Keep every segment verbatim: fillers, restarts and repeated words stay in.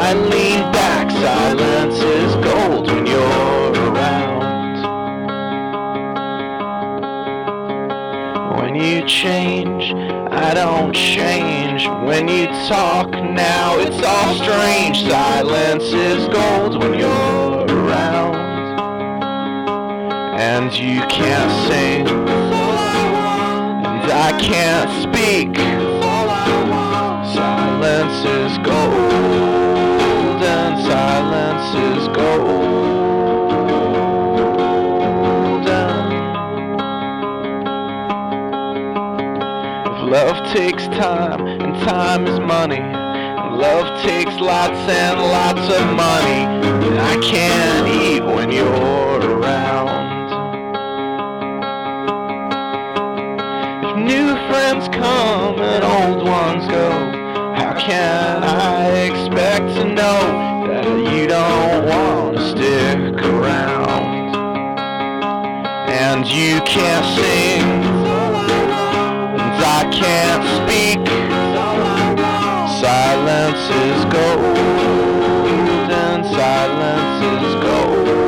I lean back, silence is gold when you're around. When you change, I don't change. When you talk now, it's all strange. Silence is gold when you're around. And you can't sing, and I can't speak. Silence is gold, and silence is golden. If love takes time, and time is money, and love takes lots and lots of money, and I can't eat when you're around. If new friends come and old ones go, how can I expect to know that you don't want to stick around? And you can't sing, and I can't speak. Silence is gold, and silence is golden.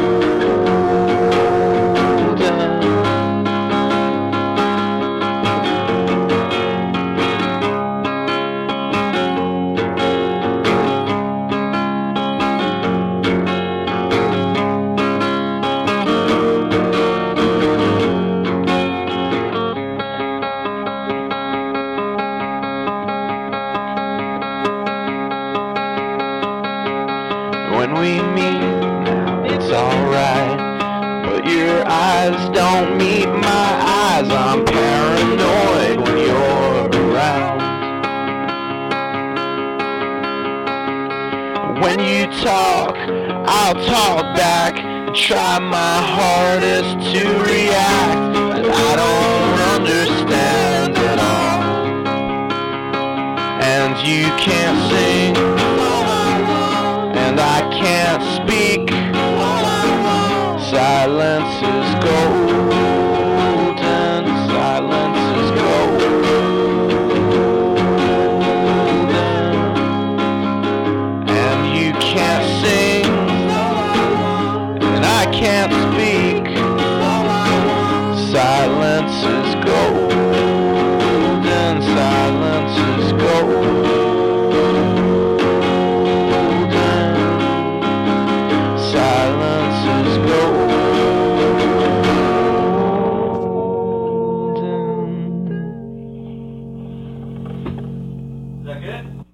When we meet now, it's alright, but your eyes don't meet my eyes. I'm paranoid when you're around. When you talk, I'll talk back, try my hardest to react, but I don't understand at all. And you can't sing, and I can't speak. Silence is gold, and silence is golden. And you can't sing, and I can't speak. Silence is gold, and silence is gold. Is that good?